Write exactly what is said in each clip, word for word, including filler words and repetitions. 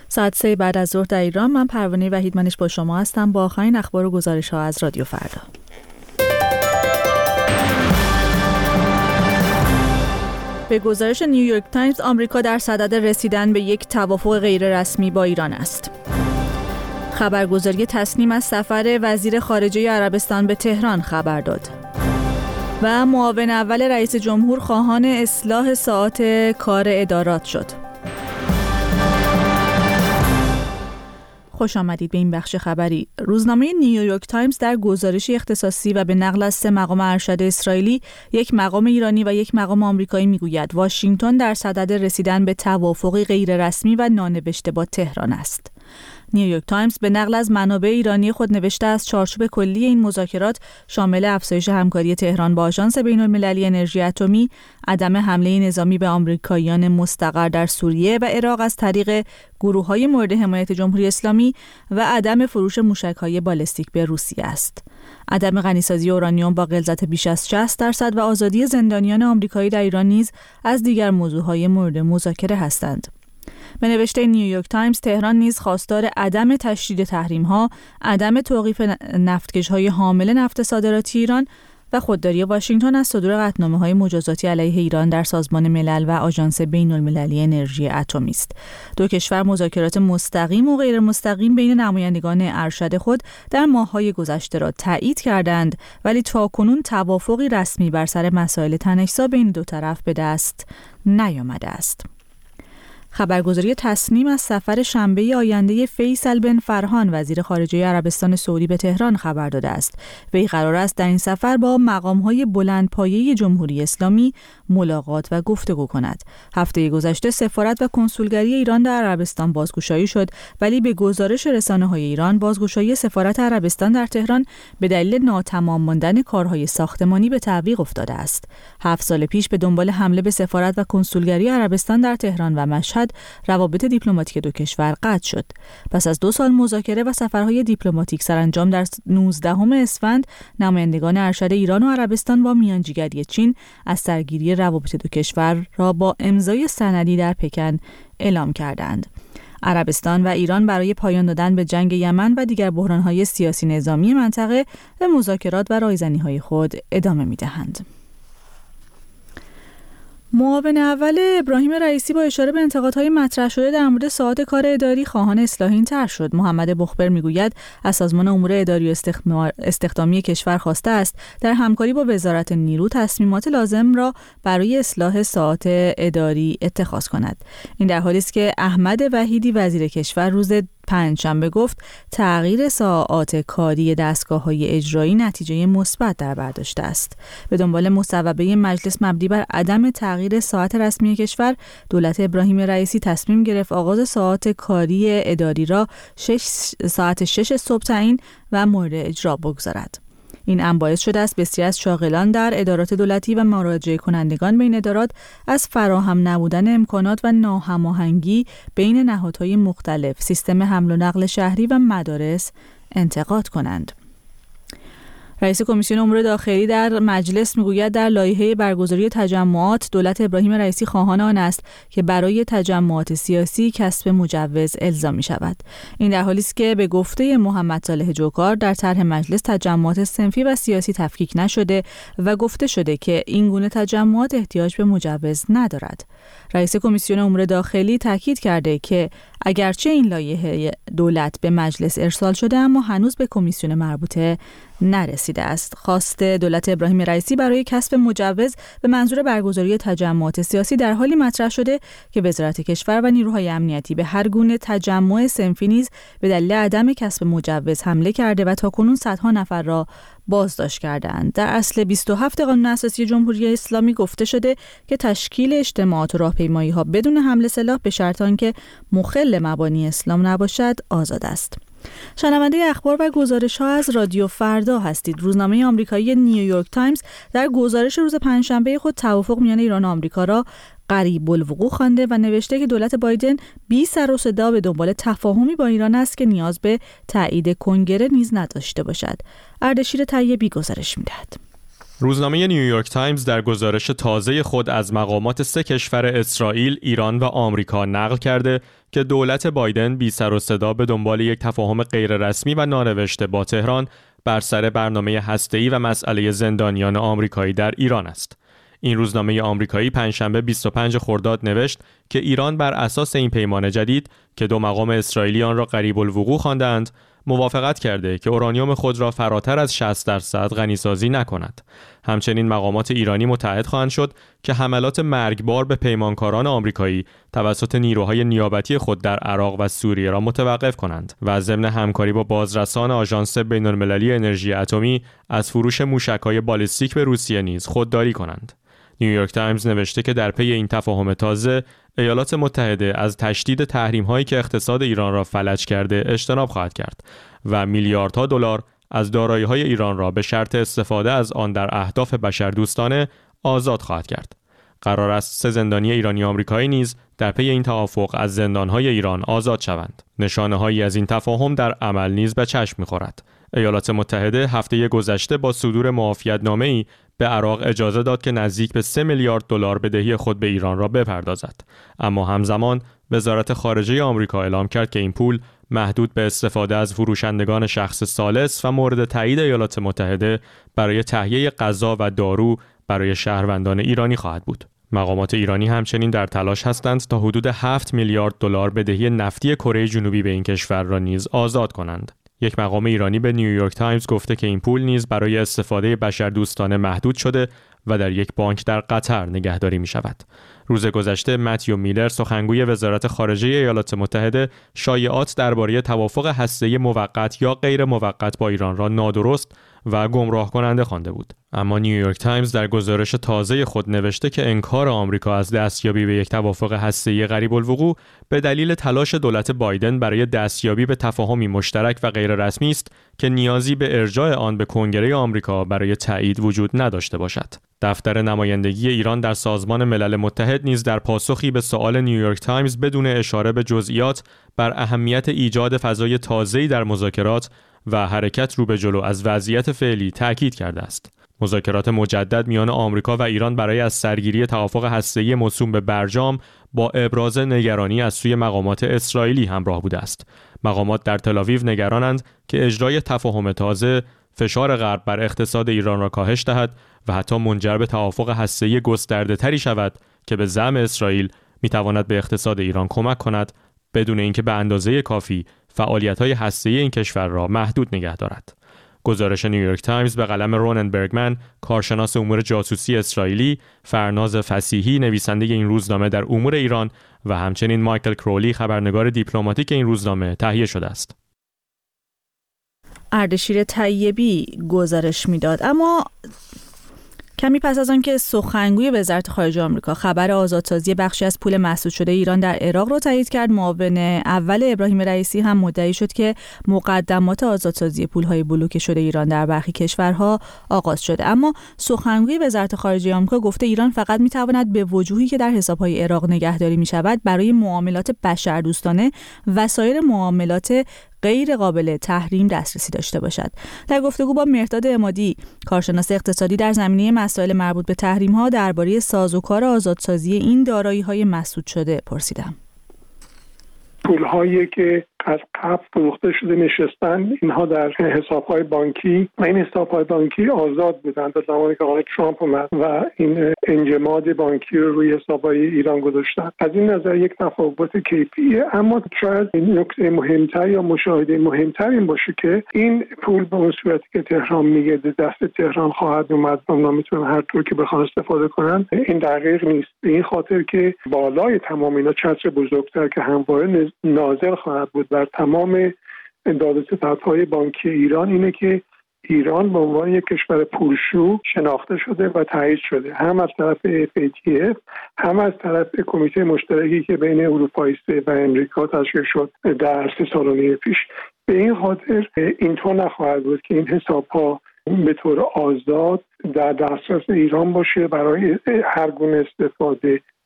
ساعت سه بعد از ظهر در ایران. من پروانه وحیدمنش با شما هستم با آخرین اخبار و گزارش ها از رادیو فردا. به گزارش نیویورک تایمز، آمریکا در صدد رسیدن به یک توافق غیررسمی با ایران است. خبرگزاری تسنیم از سفر وزیر خارجه عربستان به تهران خبر داد. و معاون اول رئیس جمهور خواهان اصلاح ساعات کار ادارات شد. خوش آمدید به این بخش خبری. روزنامه نیویورک تایمز در گزارشی اختصاصی و به نقل از سه مقام ارشد اسرائیلی، یک مقام ایرانی و یک مقام آمریکایی میگوید واشنگتن در صدد رسیدن به توافقی غیررسمی و نانوشته با تهران است. نیویورک تایمز به نقل از منابع ایرانی خود نوشته است چارچوب کلی این مذاکرات شامل افزایش همکاری تهران با آژانس بین‌المللی انرژی اتمی، عدم حمله نظامی به آمریکاییان مستقر در سوریه و عراق از طریق گروه‌های مورد حمایت جمهوری اسلامی و عدم فروش موشک‌های بالستیک به روسیه است. عدم غنیسازی اورانیوم با غلظت بیش از شصت درصد و آزادی زندانیان آمریکایی در ایران نیز از دیگر موضوعهای مورد مذاکره هستند. به نوشته نیویورک تایمز، تهران نیز خواستار عدم تشدید تحریم‌ها، عدم توقیف نفتکش‌های حامل نفت صادراتی ایران و خودداری واشنگتن از صدور قطعنامه‌های مجازاتی علیه ایران در سازمان ملل و آژانس بین‌المللی انرژی اتمی است. دو کشور مذاکرات مستقیم و غیر مستقیم بین نمایندگان ارشد خود در ماه‌های گذشته را تایید کردند، ولی تاکنون توافقی رسمی بر سر مسائل تنش‌زا بین دو طرف به دست نیامده است. خبرگزاری تسنیم از سفر شنبه آینده فیصل بن فرهان وزیر خارجه عربستان سعودی به تهران خبر داده است. وی قرار است در این سفر با مقام‌های بلندپایه جمهوری اسلامی ملاقات و گفتگو کند. هفته گذشته سفارت و کنسولگری ایران در عربستان بازگشایی شد، ولی به گزارش رسانه‌های ایران بازگشایی سفارت عربستان در تهران به دلیل ناتمام ماندن کارهای ساختمانی به تعویق افتاده است. هفت سال پیش به دنبال حمله به سفارت و کنسولگری عربستان در تهران و مشهد روابط دیپلماتیک دو کشور قطع شد. پس از دو سال مذاکره و سفرهای دیپلماتیک سرانجام در نوزدهم اسفند، نمایندگان ارشد ایران و عربستان با میانجیگری چین از سرگیری روابط دو کشور را با امضای سندی در پکن اعلام کردند. عربستان و ایران برای پایان دادن به جنگ یمن و دیگر بحران‌های سیاسی نظامی منطقه به مذاکرات و رایزنی‌های خود ادامه می‌دهند. معاون اول ابراهیم رئیسی با اشاره به انتقادهای مطرح شده در مورد ساعات کار اداری خواهان اصلاح این طرح شد. محمد بخبر میگوید از سازمان امور اداری و استخدامی کشور خواسته است در همکاری با وزارت نیرو تصمیمات لازم را برای اصلاح ساعات اداری اتخاذ کند. این در حالی است که احمد وحیدی وزیر کشور روز پنجشنبه گفت تغییر ساعات کاری دستگاه‌های اجرایی نتیجه مثبت در بر داشته است. به دنبال مصوبه مجلس مبنی بر عدم تغییر ساعت رسمی کشور، دولت ابراهیم رئیسی تصمیم گرفت آغاز ساعات کاری اداری را شش ساعت شش صبح تعیین و مورد اجرا بگذارد. این امر باعث شده است بسیاری از شاغلان در ادارات دولتی و مراجعه کنندگان به این ادارات از فراهم نبودن امکانات و ناهماهنگی بین نهادهای مختلف، سیستم حمل و نقل شهری و مدارس انتقاد کنند. رئیس کمیسیون امور داخلی در مجلس میگوید در لایحه برگزاری تجمعات دولت ابراهیم رئیسی خواهان آن است که برای تجمعات سیاسی کسب مجوز الزامی شود. این در حالی است که به گفته محمد صالح جوکار در طرح مجلس تجمعات صنفی و سیاسی تفکیک نشده و گفته شده که این گونه تجمعات احتیاج به مجوز ندارد. رئیس کمیسیون امور داخلی تاکید کرده که اگرچه این لایحه دولت به مجلس ارسال شده اما هنوز به کمیسیون مربوطه نرسیده است. خواست دولت ابراهیم رئیسی برای کسب مجوز به منظور برگزاری تجمعات سیاسی در حالی مطرح شده که وزارت کشور و نیروهای امنیتی به هر گونه تجمع صنفی نیز به دلیل عدم کسب مجوز حمله کرده و تاکنون صدها نفر را بازداشت کردند. در اصل بیست و هفت قانون اساسی جمهوری اسلامی گفته شده که تشکیل اجتماعات و راهپیمایی‌ها بدون حمل سلاح به شرط آنکه مخل مبانی اسلام نباشد آزاد است. شنونده اخبار و گزارش‌ها از رادیو فردا هستید. روزنامه آمریکایی نیویورک تایمز در گزارش روز پنجشنبه خود توافق میان ایران و آمریکا را قریب الوقوع خوانده و نوشته که دولت بایدن بی سر و صدا به دنبال تفاهمی با ایران است که نیاز به تایید کنگره نیز نداشته باشد. اردشیر طیبی گزارش می‌دهد. روزنامه نیویورک تایمز در گزارش تازه خود از مقامات سه کشور اسرائیل، ایران و آمریکا نقل کرده که دولت بایدن بی سر و صدا به دنبال یک تفاهم غیررسمی و نانوشته با تهران بر سر برنامه هسته‌ای و مسئله زندانیان آمریکایی در ایران است. این روزنامه آمریکایی پنجشنبه بیست و پنجم خرداد نوشت که ایران بر اساس این پیمان جدید که دو مقام اسرائیلی آن را قریب الوقوع خواندند، موافقت کرده که اورانیوم خود را فراتر از شصت درصد غنیسازی نکند. همچنین مقامات ایرانی متعهد خواهند شد که حملات مرگبار به پیمانکاران آمریکایی توسط نیروهای نیابتی خود در عراق و سوریه را متوقف کنند و ضمن همکاری با بازرسان آژانس بین‌المللی انرژی اتمی از فروش موشک‌های بالستیک به روسیه نیز خودداری کنند. نیویورک تایمز نوشته که در پی این تفاهم تازه، ایالات متحده از تشدید تحریم‌هایی که اقتصاد ایران را فلج کرده اجتناب خواهد کرد و میلیاردها دلار از دارایی‌های ایران را به شرط استفاده از آن در اهداف بشردوستانه آزاد خواهد کرد. قرار است سه زندانی ایرانی آمریکایی نیز در پی این توافق از زندان‌های ایران آزاد شوند. نشانه‌هایی از این تفاهم در عمل نیز به چشم می‌خورد. ایالات متحده هفته گذشته با صدور معافیت‌نامه‌ای به عراق اجازه داد که نزدیک به سه میلیارد دلار بدهی خود به ایران را بپردازد، اما همزمان وزارت خارجه آمریکا اعلام کرد که این پول محدود به استفاده از فروشندگان شخص ثالث و مورد تایید ایالات متحده برای تهیه غذا و دارو برای شهروندان ایرانی خواهد بود. مقامات ایرانی همچنین در تلاش هستند تا حدود هفت میلیارد دلار بدهی نفتی کره جنوبی به این کشور را نیز آزاد کنند. یک مقام ایرانی به نیویورک تایمز گفته که این پول نیز برای استفاده بشردوستانه محدود شده و در یک بانک در قطر نگهداری می شود. روز گذشته متیو میلر، سخنگوی وزارت خارجه ایالات متحده، شایعات درباره توافق هسته‌ای موقت یا غیر موقت با ایران را نادرست و گمراه کننده خوانده بود. اما نیویورک تایمز در گزارش تازه خود نوشته که انکار آمریکا از دستیابی به یک توافق هسته‌ای قریب الوقوع به دلیل تلاش دولت بایدن برای دستیابی به تفاهمی مشترک و غیر رسمی است که نیازی به ارجاع آن به کنگره آمریکا برای تایید وجود نداشته باشد. دفتر نمایندگی ایران در سازمان ملل متحد نیز در پاسخی به سؤال نیویورک تایمز بدون اشاره به جزئیات بر اهمیت ایجاد فضای تازه‌ای در مذاکرات و حرکت رو به جلو از وضعیت فعلی تأکید کرده است. مذاکرات مجدد میان آمریکا و ایران برای از سرگیری توافق هسته‌ای موسوم به برجام با ابراز نگرانی از سوی مقامات اسرائیلی همراه بوده است. مقامات در تل‌آویو نگرانند که اجرای تفاهم تازه فشار غرب بر اقتصاد ایران را کاهش دهد و حتی منجر به توافق هسته‌ای گسترده‌تری شود که به زعم اسرائیل می‌تواند به اقتصاد ایران کمک کند بدون اینکه به اندازه کافی فعالیت‌های هسته‌ای این کشور را محدود نگه دارد. گزارش نیویورک تایمز به قلم رونن برگمن، کارشناس امور جاسوسی اسرائیلی، فرناز فصیحی، نویسنده این روزنامه در امور ایران و همچنین مایکل کرولی، خبرنگار دیپلماتیک این روزنامه تهیه شده است. اردشیر طیبی گزارش میداد. اما کمی پس از آن که سخنگوی وزارت خارجه آمریکا خبر آزادسازی بخشی از پول مسدود شده ایران در عراق را تایید کرد، معاون اول ابراهیم رئیسی هم مدعی شد که مقدمات آزادسازی پول‌های بلوکه شده ایران در برخی کشورها آغاز شده. اما سخنگوی وزارت خارجه آمریکا گفته ایران فقط می‌تواند به وجوهی که در حساب‌های عراق نگهداری می‌شود برای معاملات بشردوستانه و سایر معاملات غیر قابل تحریم دسترسی داشته باشد. در گفتگو با مهرداد عمادی، کارشناس اقتصادی در زمینه مسائل مربوط به تحریم‌ها، درباره سازوکار آزادسازی این دارایی‌های مسدود شده پرسیدم. پول‌هایی که از قبل فروخته شده نشستن، اینها در حساب‌های بانکی و این حساب‌های بانکی آزاد بودند تا زمانی که آقای ترامپ اومد و این انجماد بانکی رو روی حساب‌های ایران گذاشتن. از این نظر یک تفاوت کیفیه، اما شاید این نکته مهمتر یا مشاهده مهمتر این باشه که این پول به اون صورتی که تهران میگه دست تهران خواهد اومد، اونا میتونن هر طور که بخوان استفاده کنن، این دقیق نیست. به این خاطر که بالای تمام اینا چتر بزرگتر که همواره ناظر خواهد بود بر تمام داده‌ستدهای بانکی ایران اینه که ایران به عنوان یک کشور پولشو شناخته شده و تایید شده، هم از طرف اف ای تی اف هم از طرف کمیته مشترکی که بین اروپا و امریکا تشکیل شد در سه سال و نیم پیش. به این خاطر اینطور نخواهد بود که این حساب‌ها به طور آزاد در دسترس ایران باشه برای هر گونه استفاده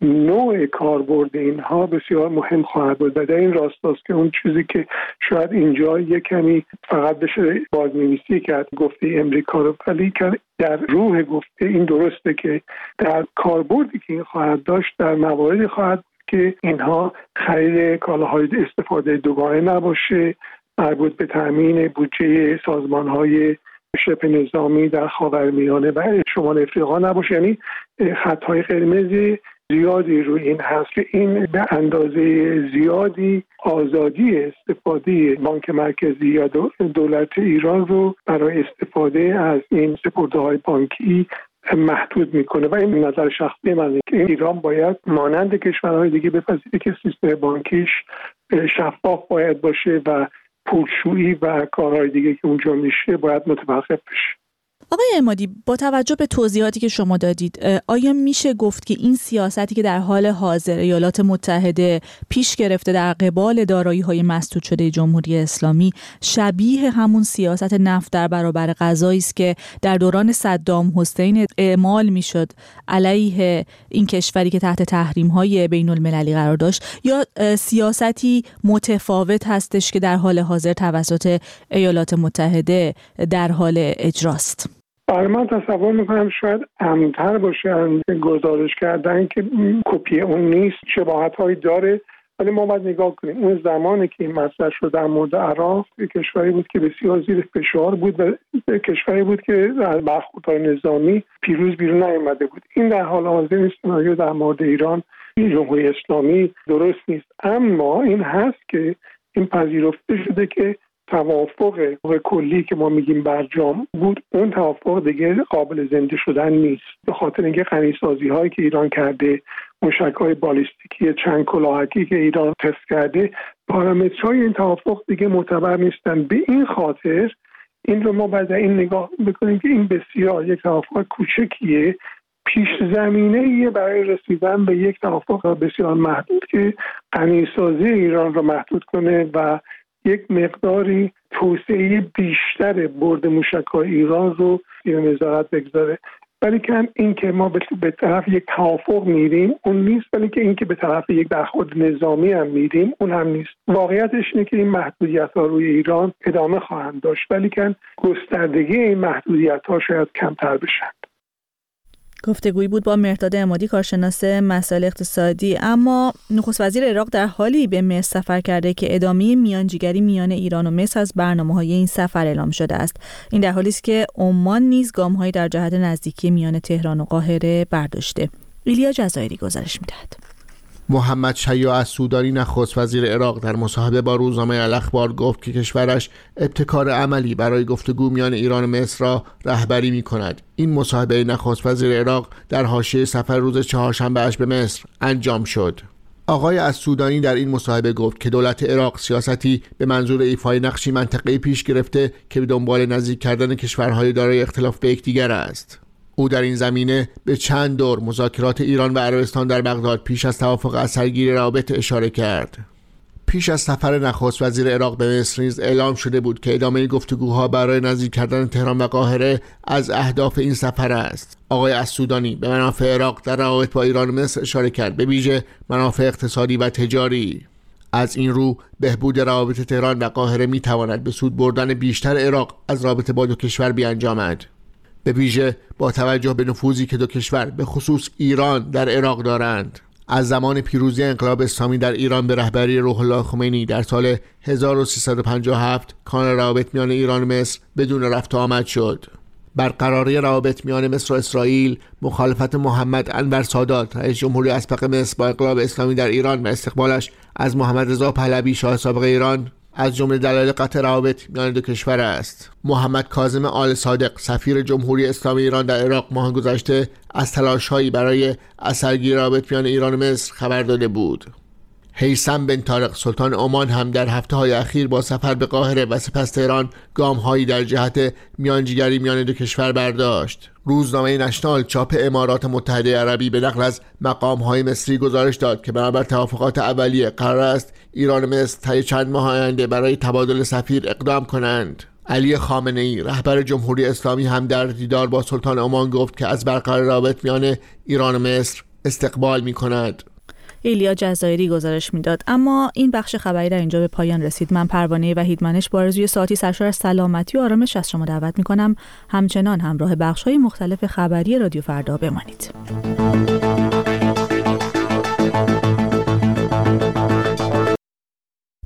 نوع کاربرد اینها بسیار مهم خواهد بود و در این راستاست که اون چیزی که شاید اینجا یک کمی فقط بشه بازنویسی کرد گفته امریکا رو، ولی در روح گفته این درسته که در کاربردی که این خواهد داشت در مواردی خواهد که اینها خرید کالاهای استفاده دوگانه نباشه، مربوط به تامین بودجه سازمان‌های شبه نظامی در خاورمیانه و شمال افریقا نباشه. یعنی خطهای قرمز زیادی روی این هست که این به اندازه زیادی آزادی استفاده بانک مرکزی یا دولت ایران رو برای استفاده از این سپرده‌های بانکی محدود میکنه و این نظر شخصی منه که ایران باید مانند کشورهای دیگه بپذیره که سیستم بانکیش شفاف باید باشه و پولشویی و کارهای دیگه که اونجا میشه باید متوقف بشه. آقای عمادی، با توجه به توضیحاتی که شما دادید، آیا میشه گفت که این سیاستی که در حال حاضر ایالات متحده پیش گرفته در قبال دارایی‌های مسدود شده جمهوری اسلامی شبیه همون سیاست نفت در برابر غذایی است که در دوران صدام حسین اعمال میشد علیه این کشوری که تحت تحریم‌های بین‌المللی قرار داشت، یا سیاستی متفاوت هستش که در حال حاضر توسط ایالات متحده در حال اجراست؟ برای من تصور میکنم شاید امن‌تر باشه گزارش کردن که کپی اون نیست، شباهت‌هایی داره، ولی ما باید نگاه کنیم اون زمانی که این مسئله شد در مورد عراق کشوری بود که بسیار زیر فشار بود و کشوری بود که از برخوردهای نظامی پیروز بیرون نیامده بود. این در حال حاضر این سناریو در مورد ایران جمهوری اسلامی درست نیست، اما این هست که این پذیرفته شده که توافق کلی که ما میگیم برجام بود، اون توافق دیگه قابل زنده شدن نیست، به خاطر اینکه غنی‌سازی هایی که ایران کرده، موشک‌های بالیستیکی چند کلاهکی که ایران تست کرده، پارامترهای این توافق دیگه معتبر نیستن. به این خاطر این رو ما بعد این نگاه بکنیم که این بسیار یک توافق کوچکیه، پیش زمینه‌ای برای رسیدن به یک توافق بسیار محدود که غنی‌سازی ایران رو محدود کنه و یک مقداری توسعه بیشتر برد موشک‌های ایران رو زیر نظارت بگذاره. ولی که این که ما به طرف یک توافق میریم اون نیست، ولی که این که به طرف یک برخورد نظامی هم میریم اون هم نیست. واقعیتش اینه که این محدودیت‌ها روی ایران ادامه خواهند داشت، ولی که گستردگی این محدودیت‌ها شاید کمتر بشن. گفتگویی بود با مهرداد عمادی، کارشناس مسائل اقتصادی. اما نخست وزیر عراق در حالی به مصر سفر کرده که ادامه میانجیگری میان ایران و مصر از برنامه‌های این سفر اعلام شده است. این در حالی است که عمان نیز گام‌هایی در جهت نزدیکی میان تهران و قاهره برداشته. ایلیا جزایری گزارش می‌دهد. محمد شیاع السودانی نخست وزیر عراق در مصاحبه با روزنامه الاخبار گفت که کشورش ابتکار عملی برای گفتگو میان ایران و مصر را رهبری می‌کند. این مصاحبه نخست وزیر عراق در حاشیه سفر روز چهارشنبه‌اش به مصر انجام شد. آقای السودانی در این مصاحبه گفت که دولت عراق سیاستی به منظور ایفای نقشی منطقه‌ای پیش گرفته که به دنبال نزدیک کردن کشورهای دارای اختلاف به یکدیگر است. او در این زمینه به چند دور مذاکرات ایران و عربستان در بغداد پیش از توافق اثرگیری روابط اشاره کرد. پیش از سفر نخست وزیر عراق به مصر نیز اعلام شده بود که ادامه گفتگوها برای نزدیک کردن تهران و قاهره از اهداف این سفر است. آقای السودانی به منافع عراق در روابط با ایران و مصر اشاره کرد، به ویژه منافع اقتصادی و تجاری. از این رو بهبود روابط تهران و قاهره می تواند به سود بردن بیشتر عراق از رابطه با دو کشور بیانجامد، به ویژه با توجه به نفوذی که دو کشور به خصوص ایران در عراق دارند. از زمان پیروزی انقلاب اسلامی در ایران به رهبری روح الله خمینی در سال هزار و سیصد و پنجاه و هفت کانال روابط میان ایران و مصر بدون رفت و آمد شد. برقراری روابط میان مصر و اسرائیل، مخالفت محمد انور سادات رئیس جمهوری اسبق مصر با انقلاب اسلامی در ایران و استقبالش از محمد رضا پهلوی شاه سابق ایران از جمله دلایل قطع روابط میان دو کشور است. محمد کاظم آل صادق سفیر جمهوری اسلامی ایران در عراق ماه گذشته از تلاش‌هایی برای اثرگیری روابط میان ایران و مصر خبر داده بود. هیثم بن طارق سلطان عمان هم در هفته‌های اخیر با سفر به قاهره و سپس تهران گام‌هایی در جهت میانجیگری میان دو کشور برداشت. روزنامه نشنال چاپ امارات متحده عربی به نقل از مقام‌های مصری گزارش داد که بنابر توافقات اولیه قرار است ایران و مصر طی چند ماه آینده برای تبادل سفیر اقدام کنند. علی خامنه‌ای رهبر جمهوری اسلامی هم در دیدار با سلطان عمان گفت که از برقرار روابط میان ایران و مصر استقبال می کند. ایلیا جزایری گزارش میداد. اما این بخش خبری در اینجا به پایان رسید. من پروانه وحیدمنش با آرزوی ساعتی سرشار از سلامتی و آرامش از شما دعوت میکنم همچنان همراه بخش‌های مختلف خبری رادیو فردا بمانید.